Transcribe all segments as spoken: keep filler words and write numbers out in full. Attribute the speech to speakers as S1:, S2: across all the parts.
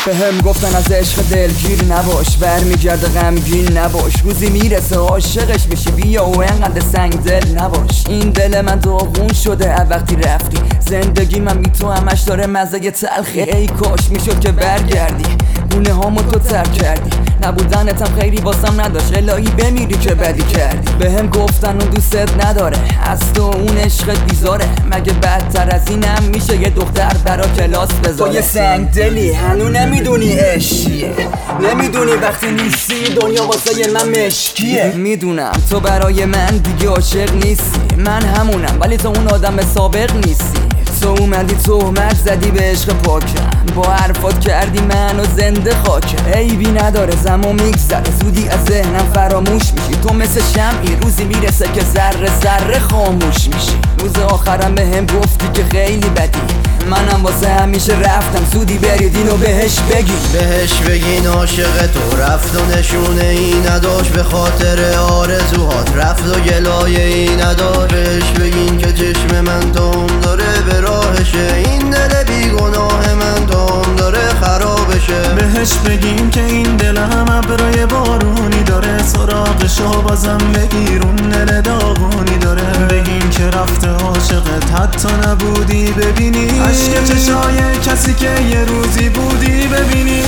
S1: به هم گفتن از عشق دلگیر نباش، برمیگرده غمگین نباش، روزی میرسه عاشقش بشی بیا و انقدر سنگ دل نباش. این دل من داغون شده وقتی رفتی، زندگی من بی تو همش داره مزه تلخی. ای کاش میشد که برگردی، گونه هامو تو ترک کردی، نبودنتم خیلی واسم نداشت، الهی بمیری که بدی کردی. به هم گفتن اون دوستت نداره، از تو اون عشقت بیزاره، مگه بدتر از اینم میشه یه دختر برا کلاس بذاره؟ تو یه سنگ دلی هنو نمیدونی عشقیه، نمیدونی وقتی نیستی دنیا واسه من مشکیه. میدونم تو برای من دیگه عاشق نیستی، من همونم ولی تو اون آدم سابق نیستی. تو اومدی تهمت زدی به عشق پاکم، با حرفات کردی منو زنده خاکم. عیبی نداره زمان میگذره زودی از ذهنم فراموش میشی، تو مثل شمعی روزی میرسه که ذره ذره خاموش میشی. روز آخرم به هم گفتی که خیلی بدی، منم واسه همیشه رفتم، زودی برید اینو بهش بگی.
S2: بهش بگین عاشق تو رفت و نشونه ای نداشت، به خاطر آرزوهات رفت و گلایه ای نداشت. بهش بگین که چشم من توم داره به راهشه، این دل بیگناه من توم داره خرابشه.
S3: بهش بگین که این دلم ابرای بارونی داره، سراغشو بازم بگیرون دل داغونی داره. بگین که رفته عاشقت حتی نبودی ببینی، عشق چشای کسی که یه روزی بودی ببینی.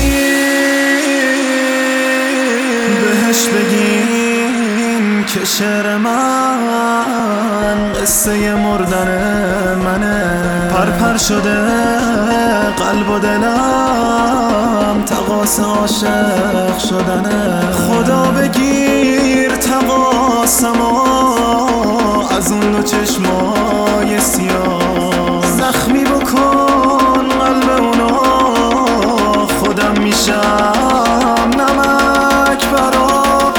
S3: بهش بگین که شعر من قصه مردن منه، پرپر شده قلب و دلم تقاس عاشق شدنه. خدا بگیر تقاسمو از اون دو چشمای سیاه، زخمی بکن قلب اونا، خودم میشم نمک براش.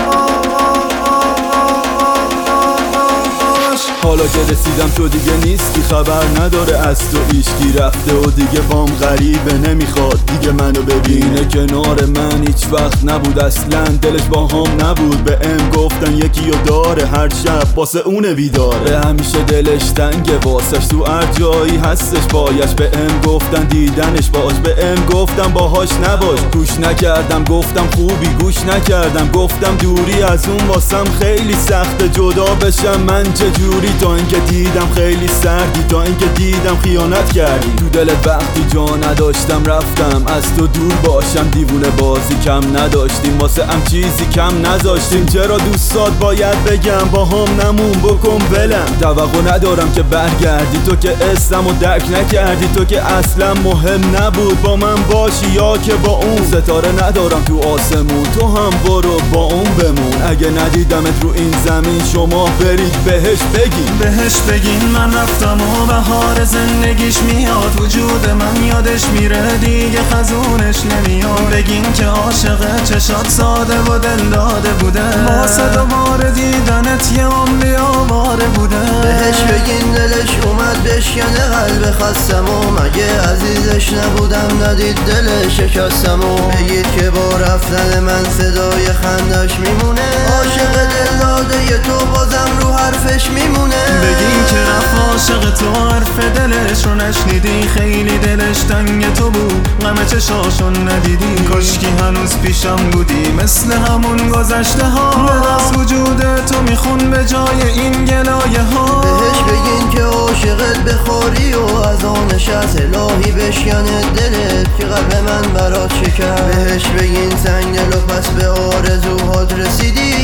S4: حالا که رسیدم تو دیگه نیستی، خبر نداره از تو ایشکی رفته و دیگه بام غریبه، نمیخواد دیگه منو ببینه کنار من، هیچ وقت نبود اصلا دلش با هم نبود. به ام گفتن یکی رو داره هر شب واسه اونه بیداره، همیشه دلش تنگه واسش تو هر جایی هستش بایش. به ام گفتن دیدنش باش، به ام گفتم باهاش نباش، گوش نکردم گفتم خوبی گوش نکردم، گفتم دوری از اون واسم خیلی سخته، جدا بشم من چجوری؟ تا اینکه دیدم خیلی سردی، تا اینکه دیدم خیانت کردی. تو دلت وقتی جا نداشتم رفتم از تو دور باشم، دیوونه بازی کم نداشتیم واسه ام چیزی کم نذاشتیم. چرا دوستات باید بگم با هم نمون بکن بلم، توقع ندارم که برگردی، تو که اسمم و درک نکردی، تو که اصلا مهم نبود با من باشی یا که با اون. ستاره ندارم تو آسمون، تو هم برو با اون بمون، اگه ندیدمت رو این زمین شما برید بهش بگین.
S3: بهش بگین من رفتم و بهار زندگیش میاد، وجود من یادش میره دیگه خزونش نمیاد. بگین که عاشق چشات ساده و دل داده بوده، واسه دوباره دیدنت یه عمری آواره بوده.
S2: بهش بگین دلش اومد بشکنه قلب خستم و مگه عزیزش نبودم ندید دل شکستم و. بگید که با رفتن من صدای خندش میمونه، عاشق دل داده تو بازم رو حرفش میمونه.
S3: بگین که رفت عاشق تو حرف دلش رو نشنیدی، خیلی دلش تنگ تو بود غم چشاشون ندیدی. کاشکی هنوز پیشم بودی مثل همون گذشته ها، از وجود تو میخون به جای این گلایه ها.
S2: بهش بگین که عاشقت بخوری و از آنش از الهی بشکنه دلت که قلب من برات شکر. بهش بگین سنگ دل و پس به آرزوهات رسیدی،